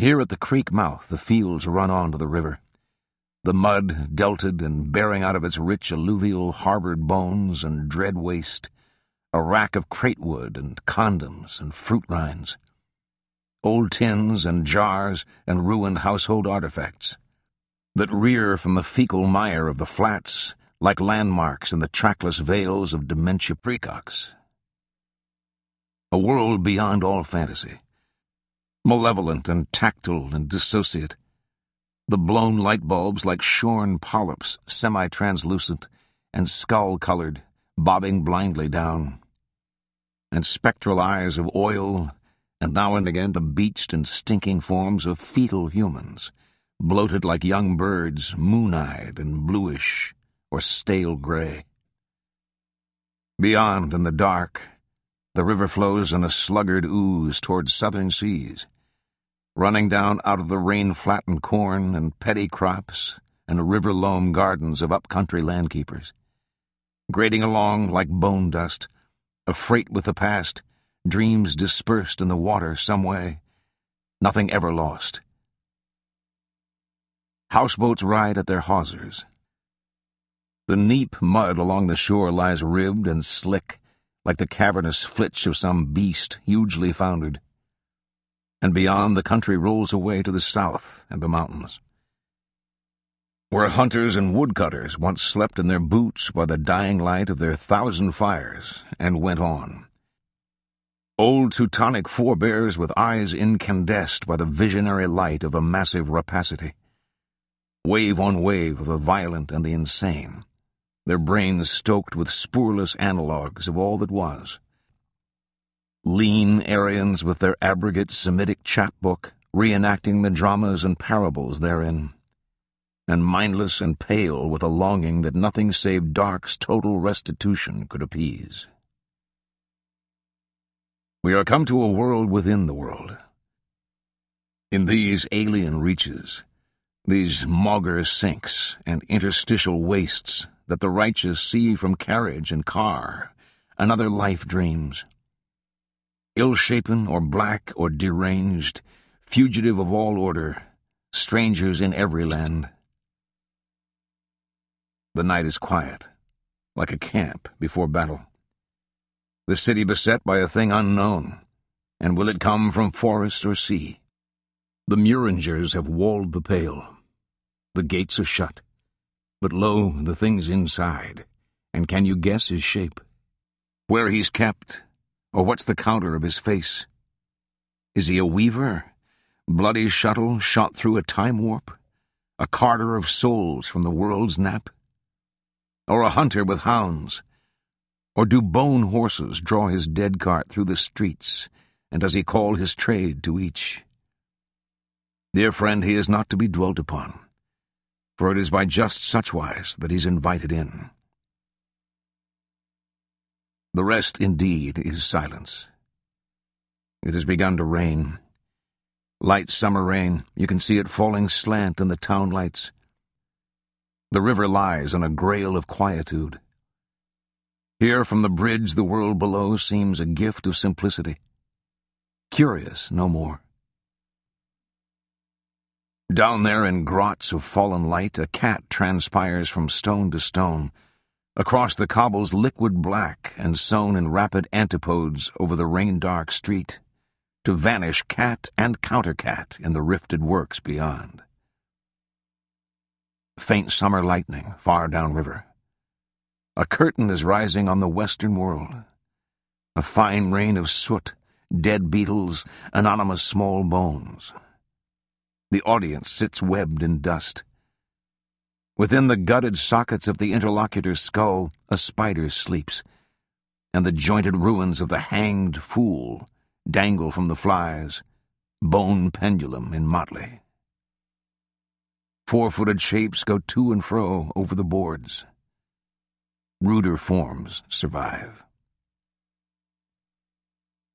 Here at the creek mouth, the fields run on to the river. The mud, delted and bearing out of its rich alluvial harbored bones and dread waste, a rack of cratewood and condoms and fruit rinds, old tins and jars and ruined household artifacts that rear from the fecal mire of the flats like landmarks in the trackless vales of dementia precox. A world beyond all fantasy, malevolent and tactile and dissociate, the blown light bulbs like shorn polyps, semi-translucent and skull-colored, bobbing blindly down, and spectral eyes of oil, and now and again the beached and stinking forms of fetal humans, bloated like young birds, moon-eyed and bluish or stale gray. Beyond, in the dark, the river flows in a sluggard ooze towards southern seas, running down out of the rain-flattened corn and petty crops and river-loam gardens of up-country landkeepers, grading along like bone dust, a freight with the past, dreams dispersed in the water some way, nothing ever lost. Houseboats ride at their hawsers. The neap mud along the shore lies ribbed and slick, like the cavernous flitch of some beast hugely foundered. And beyond, the country rolls away to the south and the mountains, where hunters and woodcutters once slept in their boots by the dying light of their 1,000 fires and went on. Old Teutonic forebears with eyes incandesced by the visionary light of a massive rapacity, wave on wave of the violent and the insane, their brains stoked with spureless analogues of all that was. Lean Aryans with their abrogate Semitic chapbook, reenacting the dramas and parables therein, and mindless and pale with a longing that nothing save dark's total restitution could appease. We are come to a world within the world. In these alien reaches, these maugre sinks and interstitial wastes that the righteous see from carriage and car, another life dreams. Ill-shapen or black or deranged, fugitive of all order, strangers in every land. The night is quiet, like a camp before battle. The city beset by a thing unknown, and will it come from forest or sea? The Muringers have walled the pale. The gates are shut. But lo, the thing's inside, and can you guess his shape? Where he's kept, or what's the counter of his face? Is he a weaver, bloody shuttle shot through a time warp, a carter of souls from the world's nap? Or a hunter with hounds? Or do bone horses draw his dead cart through the streets, and does he call his trade to each? Dear friend, he is not to be dwelt upon, for it is by just such wise that he's invited in. The rest, indeed, is silence. It has begun to rain. Light summer rain, you can see it falling slant in the town lights. The river lies on a grail of quietude. Here from the bridge the world below seems a gift of simplicity. Curious, no more. Down there in grots of fallen light, a cat transpires from stone to stone, across the cobbles liquid black and sown in rapid antipodes over the rain-dark street, to vanish cat and counter-cat in the rifted works beyond. Faint summer lightning far downriver. A curtain is rising on the western world. A fine rain of soot, dead beetles, anonymous small bones. The audience sits webbed in dust. Within the gutted sockets of the interlocutor's skull, a spider sleeps, and the jointed ruins of the hanged fool dangle from the flies, bone pendulum in motley. 4-footed shapes go to and fro over the boards. Ruder forms survive.